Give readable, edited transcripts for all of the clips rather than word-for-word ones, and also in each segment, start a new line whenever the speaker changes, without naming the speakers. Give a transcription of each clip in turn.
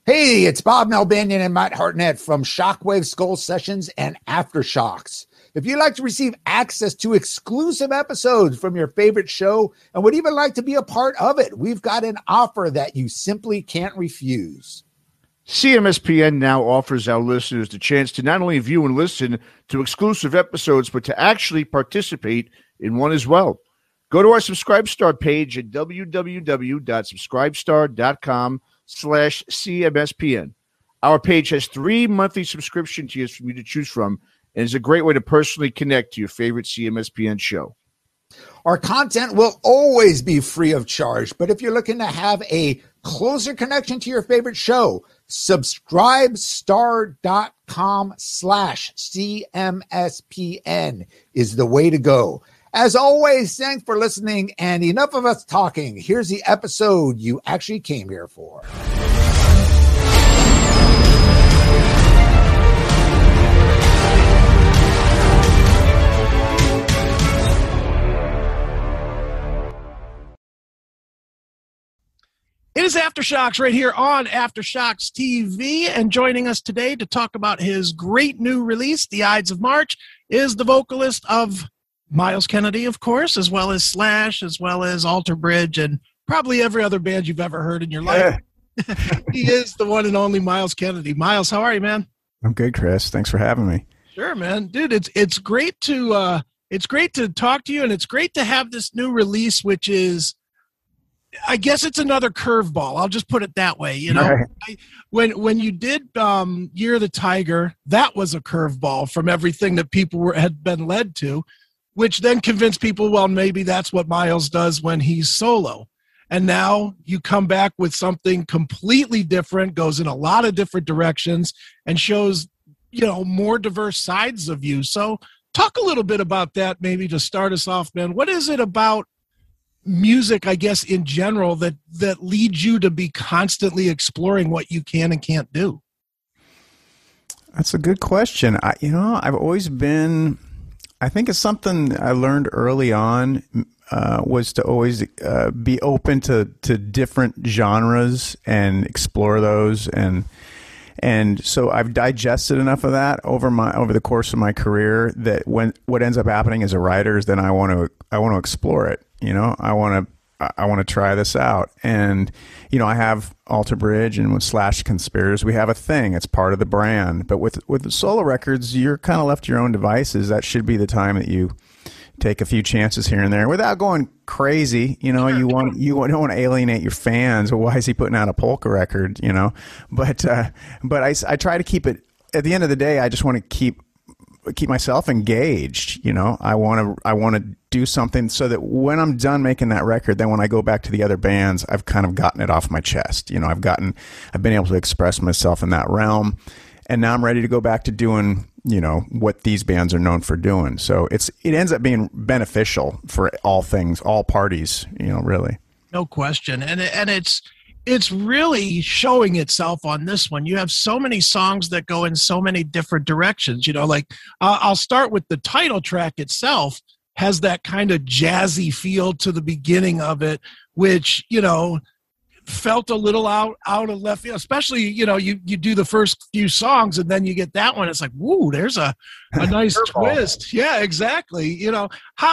Hey, it's Bob Melbanian and Matt Hartnett from Shockwave Skull Sessions and Aftershocks. If you'd like to receive access to exclusive episodes from your favorite show and would even like to be a part of it, we've got an offer that you simply can't refuse.
CMSPN now offers our listeners the chance to not only view and listen to exclusive episodes, but to actually participate in one as well. Go to our Subscribestar page at www.subscribestar.com/CMSPN. Our page has 3 monthly subscription tiers for you to choose from, and is a great way to personally connect to your favorite CMSPN show.
Our content will always be free of charge, but if you're looking to have a closer connection to your favorite show, subscribestar.com/CMSPN is the way to go. As always, thanks for listening, and enough of us talking. Here's the episode you actually came here for.
It is Aftershocks right here on Aftershocks TV, and joining us today to talk about his great new release, The Ides of March, is the vocalist of Myles Kennedy, of course, as well as Slash, as well as Alter Bridge, and probably every other band you've ever heard in your life. He is the one and only Myles Kennedy. Myles, how are you, man?
I'm good, Chris. Thanks for having me.
Sure, man. Dude, it's great to talk to you, and it's great to have this new release, which is, I guess it's another curveball. I'll just put it that way. You know, right. When you did Year of the Tiger, that was a curveball from everything that people had been led to, which then convinced people, well, maybe that's what Myles does when he's solo. And now you come back with something completely different, goes in a lot of different directions, and shows, you know, more diverse sides of you. So talk a little bit about that, maybe to start us off, man. What is it about music, I guess, in general, that leads you to be constantly exploring what you can and can't do?
That's a good question. I've always been, I think it's something I learned early on, was to always be open to different genres and explore those, and so I've digested enough of that over the course of my career that when what ends up happening as a writer is then I want to explore it. You know, I want to try this out. And, you know, I have Alter Bridge, and with Slash Conspirators, we have a thing. It's part of the brand. But with the solo records, you're kind of left to your own devices. That should be the time that you take a few chances here and there without going crazy. You know, you don't want to alienate your fans. Why is he putting out a polka record? You know, but I try to keep it. At the end of the day, I just want to keep myself engaged. You know, I want to do something so that when I'm done making that record, then when I go back to the other bands, I've kind of gotten it off my chest. You know, I've been able to express myself in that realm, and now I'm ready to go back to doing, you know, what these bands are known for doing. So it ends up being beneficial for all parties, you know, really.
No question. And it's really showing itself on this one. You have so many songs that go in so many different directions. You know, like I'll start with the title track itself. Has that kind of jazzy feel to the beginning of it, which, you know, felt a little out of left field, especially, you know, you do the first few songs and then you get that one. It's like, woo, there's a nice twist. Yeah, exactly. You know,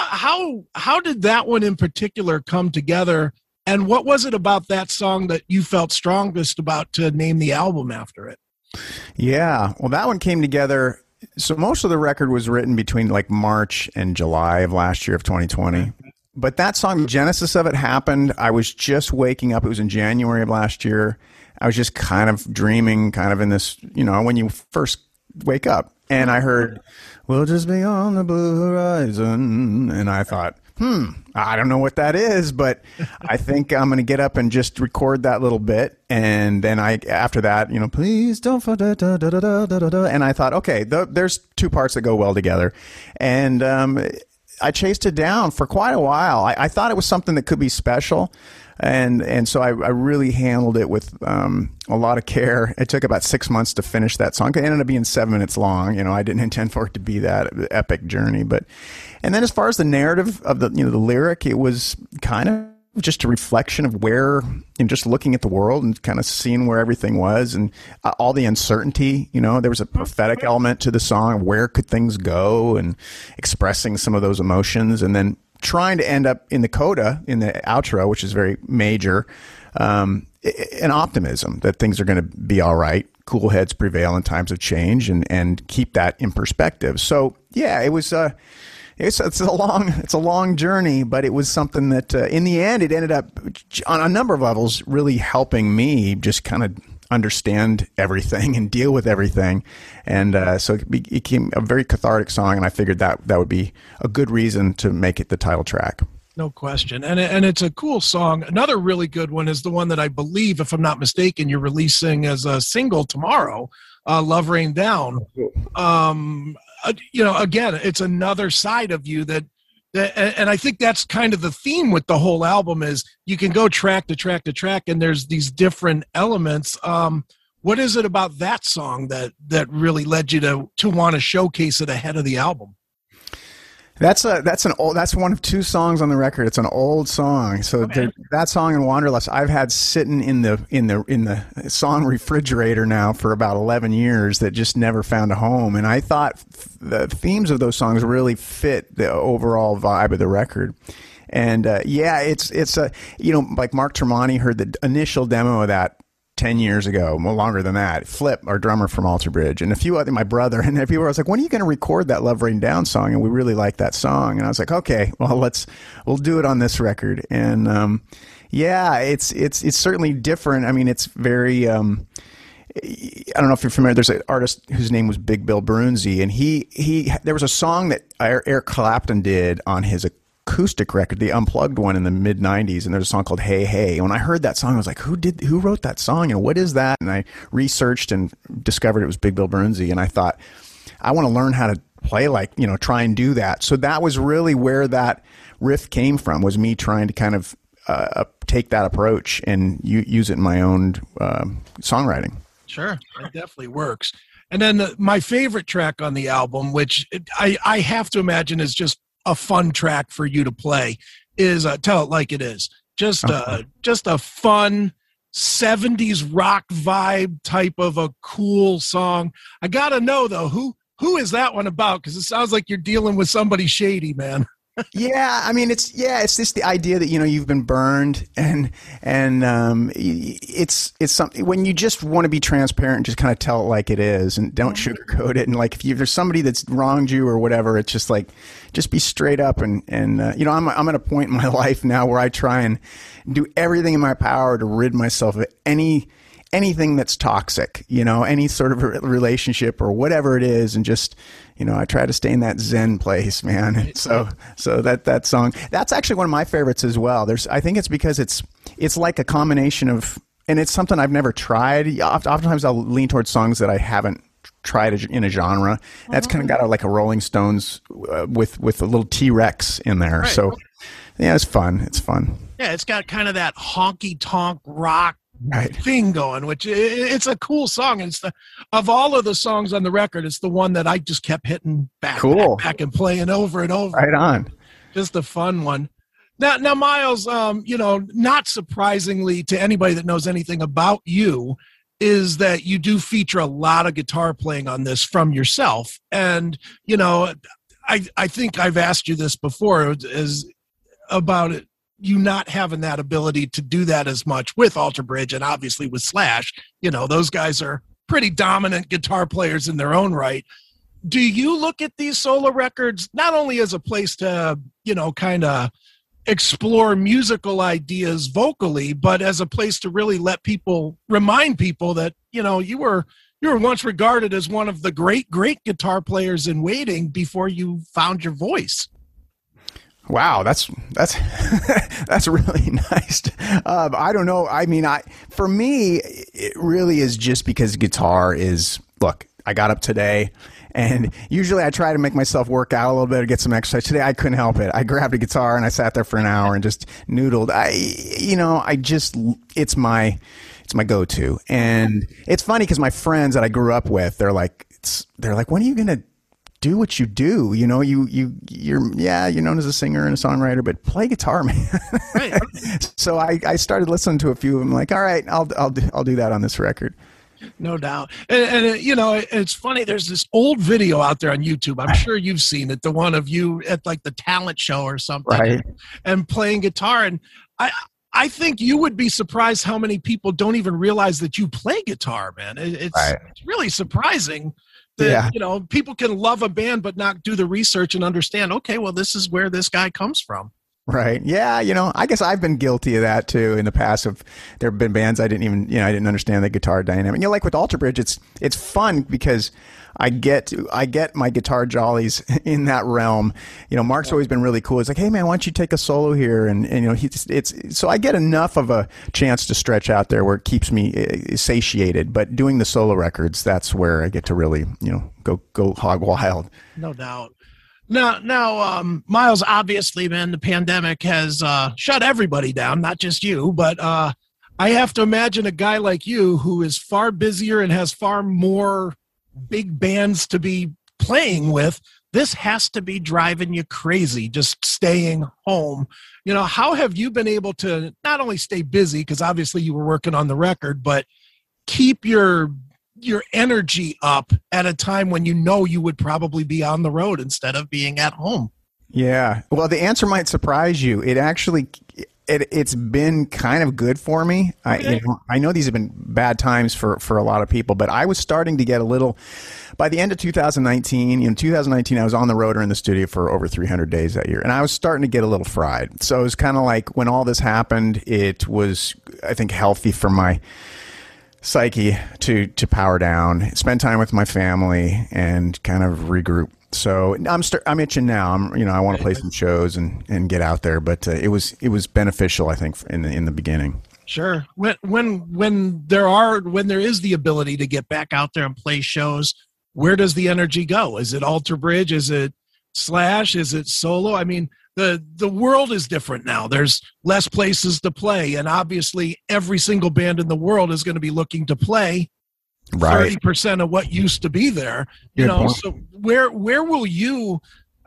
how did that one in particular come together? And what was it about that song that you felt strongest about to name the album after it?
Yeah, well, that one came together. So most of the record was written between like March and July of last year of 2020. But that song, the genesis of it happened, I was just waking up. It was in January of last year. I was just kind of dreaming, kind of in this, you know, when you first wake up. And I heard, we'll just be on the blue horizon. And I thought, I don't know what that is, but I think I'm going to get up and just record that little bit. And then after that, you know, please don't forget, and I thought, okay, there's 2 parts that go well together. And I chased it down for quite a while. I thought it was something that could be special. And so I really handled it with a lot of care. It took about 6 months to finish that song. It ended up being 7 minutes long. You know, I didn't intend for it to be that epic journey. And then as far as the narrative of the lyric, it was kind of just a reflection of where, and just looking at the world and kind of seeing where everything was, and all the uncertainty. There was a prophetic element to the song. Where could things go, and expressing some of those emotions, and then trying to end up in the coda, in the outro, which is very major, an optimism that things are going to be all right. Cool heads prevail in times of change, and keep that in perspective. So yeah, it was. It's a long journey, but it was something that in the end it ended up on a number of levels really helping me just kind of understand everything and deal with everything, and so it became a very cathartic song. And I figured that would be a good reason to make it the title track.
No question, and it's a cool song. Another really good one is the one that I believe, if I'm not mistaken, you're releasing as a single tomorrow, "Love Rain Down." Again, it's another side of you that, and I think that's kind of the theme with the whole album is you can go track to track to track, and there's these different elements. What is it about that song that really led you to want to showcase it ahead of the album?
That's one of two songs on the record. It's an old song. So okay. That song and Wanderlust I've had sitting in the song refrigerator now for about 11 years that just never found a home. And I thought the themes of those songs really fit the overall vibe of the record. And it's like Mark Tremonti heard the initial demo of that 10 years ago, more longer than that. Flip, our drummer from Alter Bridge, and a few other, my brother, and people were, I was like, when are you going to record that Love Rain Down song? And we really like that song. And I was like, okay, well, we'll do it on this record. And it's certainly different. I mean, it's very, I don't know if you're familiar, there's an artist whose name was Big Bill Brunzi, and there was a song that Eric Clapton did on his acoustic record, the Unplugged one in the mid 90s, and there's a song called Hey Hey. And when I heard that song, I was like, who wrote that song and what is that? And I researched and discovered it was Big Bill Brunzi, and I thought, I want to learn how to play try and do that. So that was really where that riff came from, was me trying to kind of take that approach and use it in my own songwriting.
Sure, it definitely works. And then my favorite track on the album, which I have to imagine is just a fun track for you to play, is Tell It Like It Is. Just a fun 70s rock vibe type of a cool song. I gotta know though, who is that one about? Because it sounds like you're dealing with somebody shady, man.
Yeah, I mean, it's just the idea that you've been burned, and it's something when you just want to be transparent and just kind of tell it like it is, and don't sugarcoat it. And like if there's somebody that's wronged you or whatever, it's just like just be straight up. And I'm at a point in my life now where I try and do everything in my power to rid myself of anything that's toxic, any sort of relationship or whatever it is, and just. I try to stay in that Zen place, man. So that song, that's actually one of my favorites as well. I think it's because it's like a combination of, and it's something I've never tried. Oftentimes I'll lean towards songs that I haven't tried in a genre. That's kind of got a Rolling Stones with a little T-Rex in there. Right. So yeah, it's fun. It's fun.
Yeah, it's got kind of that honky tonk rock thing going, which it's a cool song. And of all of the songs on the record, it's the one that I just kept hitting back and playing over and over.
Right on.
Just a fun one. Now Miles, not surprisingly to anybody that knows anything about you, is that you do feature a lot of guitar playing on this from yourself. And, I think I've asked you this before, is about it. You not having that ability to do that as much with Alter Bridge and obviously with Slash. Those guys are pretty dominant guitar players in their own right. Do you look at these solo records not only as a place to, kind of explore musical ideas vocally, but as a place to really remind people that, you were once regarded as one of the great guitar players in waiting before you found your voice?
Wow, that's that's really nice. I don't know. I mean, for me, it really is just because guitar is. Look, I got up today, and usually I try to make myself work out a little bit or get some exercise. Today I couldn't help it. I grabbed a guitar and I sat there for an hour and just noodled. It's my go-to, and it's funny because my friends that I grew up with, they're like, when are you gonna do what you do. You know, you're known as a singer and a songwriter, but play guitar, man.
Right.
So I started listening to a few of them. Like, all right, I'll do that on this record.
No doubt. And you know, it's funny. There's this old video out there on YouTube. I'm sure you've seen it. The one of you at like the talent show or something,
right,
and playing guitar. And I think you would be surprised how many people don't even realize that you play guitar, man. It's really surprising that, you know, people can love a band but not do the research and understand, okay, well, this is where this guy comes from.
Right. Yeah. You know, I guess I've been guilty of that too in the past. There have been bands I didn't understand the guitar dynamic. You know, like with Alter Bridge, it's fun because I get my guitar jollies in that realm. You know, Mark's always been really cool. He's like, hey man, why don't you take a solo here? And you know, so I get enough of a chance to stretch out there where it keeps me satiated. But doing the solo records, that's where I get to really, you know, go hog wild.
No doubt. Now, Miles, obviously, man, the pandemic has shut everybody down, not just you, but I have to imagine a guy like you who is far busier and has far more big bands to be playing with. This has to be driving you crazy, just staying home. You know, how have you been able to not only stay busy, because obviously you were working on the record, but keep your energy up at a time when you know you would probably be on the road instead of being at home?
Yeah. Well, the answer might surprise you. It actually, it's been kind of good for me.
Okay.
I know these have been bad times for a lot of people, but I was starting to get a little, by the end of 2019, in 2019, I was on the road or in the studio for over 300 days that year. And I was starting to get a little fried. So it was kind of like when all this happened, it was, I think, healthy for my psyche to power down, spend time with my family, and kind of regroup. So I'm itching now. I want to play some shows and get out there. But it was beneficial, I think, in the beginning.
Sure. When there is the ability to get back out there and play shows, where does the energy go? Is it Alter Bridge? Is it Slash? Is it solo? I mean, the world is different now. There's less places to play, and obviously every single band in the world is going to be looking to play 30% of what used to be there. You know, so where will you?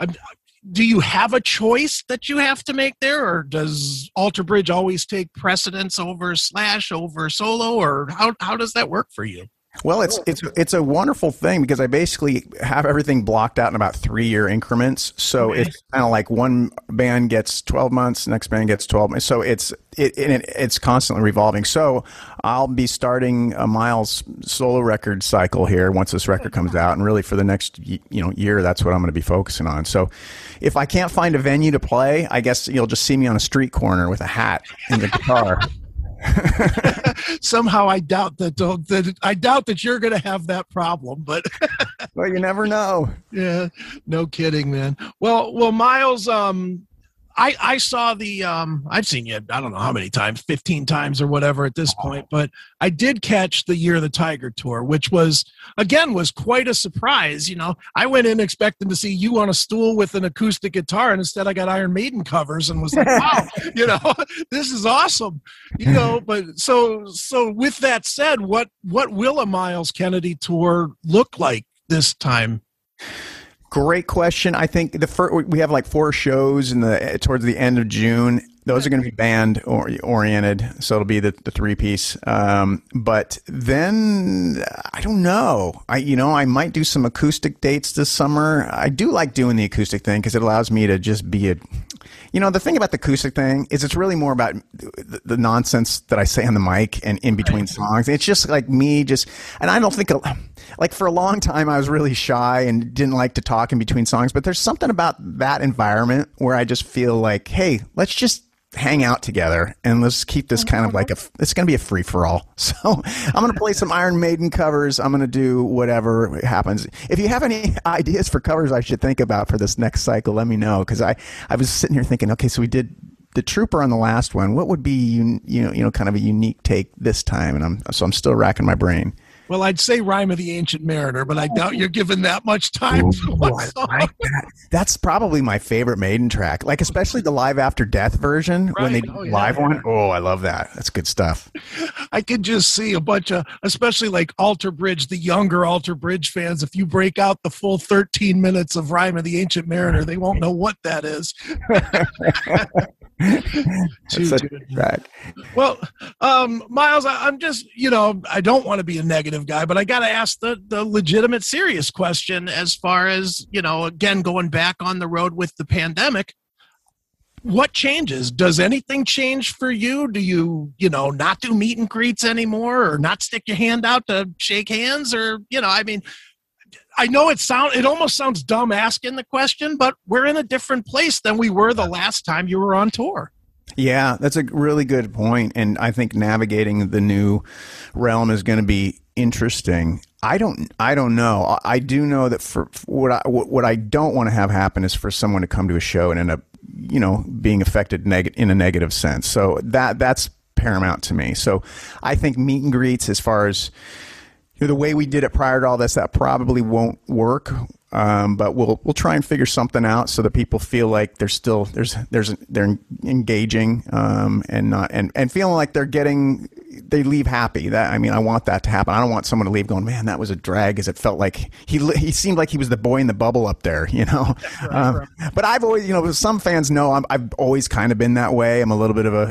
Do you have a choice that you have to make there, or does Alter Bridge always take precedence over Slash, over solo, or how does that work for you?
Well, it's a wonderful thing because I basically have everything blocked out in about 3-year increments. So it's kind of like one band gets 12 months, next band gets 12 months. So it's constantly revolving. So I'll be starting a Miles solo record cycle here once this record comes out, and really for the next year, that's what I'm going to be focusing on. So if I can't find a venue to play, I guess you'll just see me on a street corner with a hat and a guitar.
Somehow I doubt that you're going to have that problem, but
well, you never know.
Yeah, no kidding, man. Well, Miles, I saw I've seen you, I don't know how many times, 15 times or whatever at this point, but I did catch the Year of the Tiger tour, which was quite a surprise. You know, I went in expecting to see you on a stool with an acoustic guitar, and instead I got Iron Maiden covers and was like, wow, this is awesome. But so with that said, what will a Miles Kennedy tour look like this time?
Great question. I think we have like 4 shows towards the end of June. Those are going to be band oriented, so it'll be the 3-piece. But then I don't know. I might do some acoustic dates this summer. I do like doing the acoustic thing because it allows me to just be the thing about the acoustic thing is it's really more about the nonsense that I say on the mic and in between songs. It's just like me and I don't think, like for a long time I was really shy and didn't like to talk in between songs, but there's something about that environment where I just feel like, hey, let's just hang out together and let's keep this kind of like it's going to be a free for all. So I'm going to play some Iron Maiden covers. I'm going to do whatever happens. If you have any ideas for covers I should think about for this next cycle, let me know. Cause I was sitting here thinking, okay, so we did the Trooper on the last one. What would be, kind of a unique take this time? And I'm still racking my brain.
Well, I'd say Rime of the Ancient Mariner, but I doubt you're given that much time to one
I
song.
like that. That's probably my favorite Maiden track. Like, especially the Live After Death version when they do the live one. Oh, I love that. That's good stuff.
I could just see a bunch of, especially like Alter Bridge, the younger Alter Bridge fans, if you break out the full 13 minutes of Rime of the Ancient Mariner, they won't know what that is.
Too good track.
Well, Miles, I'm just, I don't want to be a negative guy, but I got to ask the legitimate, serious question as far as, again, going back on the road with the pandemic. What changes? Does anything change for you? Do you, not do meet and greets anymore, or not stick your hand out to shake hands, or, I know it almost sounds dumb asking the question, but we're in a different place than we were the last time you were on tour.
Yeah, that's a really good point. And I think navigating the new realm is going to be interesting. I don't know. I do know that for what I don't want to have happen is for someone to come to a show and end up, being affected in a negative sense. So that's paramount to me. So I think meet and greets, as far as the way we did it prior to all this, that probably won't work. But we'll try and figure something out so that people feel like they're engaging, and feeling like they leave happy. I want that to happen. I don't want someone to leave going, man, that was a drag, as it felt like he seemed like he was the boy in the bubble up there, Right. But I've always, some fans know I've always kind of been that way. I'm a little bit of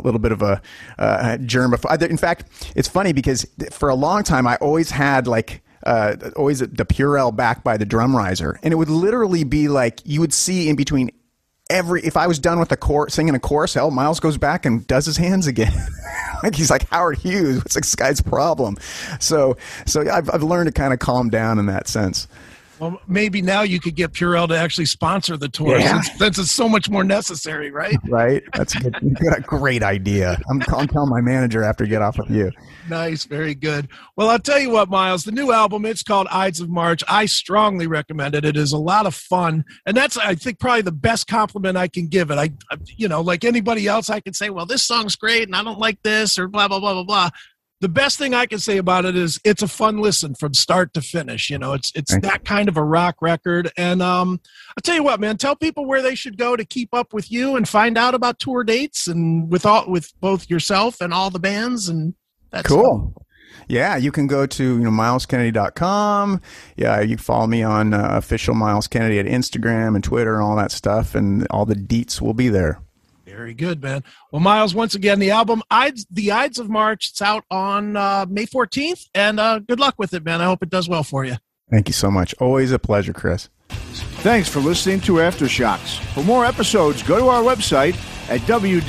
a germaphobe. In fact, it's funny because for a long time I always had always the Purell back by the drum riser, and it would literally be like you would see in between if I was done with singing a chorus, Miles goes back and does his hands again. Like he's like Howard Hughes. What's this guy's problem? So I've learned to kind of calm down in that sense.
Well, maybe now you could get Purell to actually sponsor the tour, since it's so much more necessary, right?
Right. That's a great idea. I'm telling my manager after I get off with you.
Nice. Very good. Well, I'll tell you what, Miles, the new album, it's called Ides of March. I strongly recommend it. It is a lot of fun. And that's, I think, probably the best compliment I can give it. I like anybody else, I can say, well, this song's great and I don't like this, or blah, blah, blah, blah, blah. The best thing I can say about it is it's a fun listen from start to finish. It's that kind of a rock record. And I'll tell you what, man, tell people where they should go to keep up with you and find out about tour dates and with both yourself and all the bands. And that's
cool. Yeah, you can go to mileskennedy.com. Yeah, you can follow me on official Miles Kennedy at Instagram and Twitter and all that stuff, and all the deets will be there.
Very good, man. Well, Miles, once again, the album, The Ides of March, it's out on May 14th, and good luck with it, man. I hope it does well for you.
Thank you so much. Always a pleasure, Chris.
Thanks for listening to Aftershocks. For more episodes, go to our website at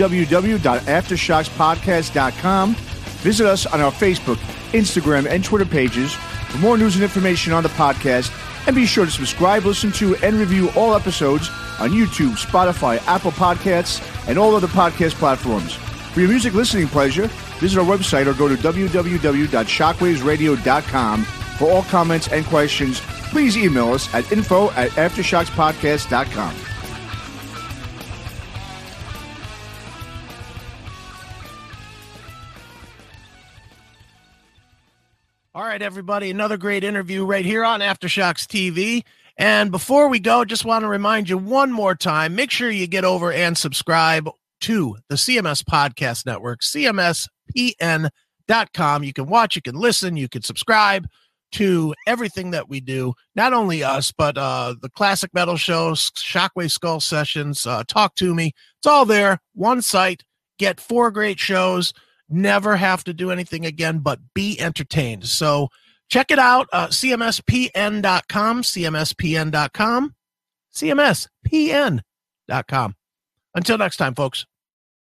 www.aftershockspodcast.com. Visit us on our Facebook, Instagram, and Twitter pages for more news and information on the podcast. And be sure to subscribe, listen to, and review all episodes on YouTube, Spotify, Apple Podcasts, and all other podcast platforms. For your music listening pleasure, visit our website or go to www.shockwavesradio.com. For all comments and questions, please email us at info@aftershockspodcast.com.
All right, everybody, another great interview right here on Aftershocks TV. And before we go, just want to remind you one more time, make sure you get over and subscribe to the CMS Podcast Network, cmspn.com. You can watch, you can listen, you can subscribe to everything that we do, not only us, but the Classic Metal Shows, Shockwave Skull Sessions, Talk to Me. It's all there, one site, get 4 great shows, never have to do anything again but be entertained. So check it out, cmspn.com, cmspn.com, cmspn.com. Until next time, folks.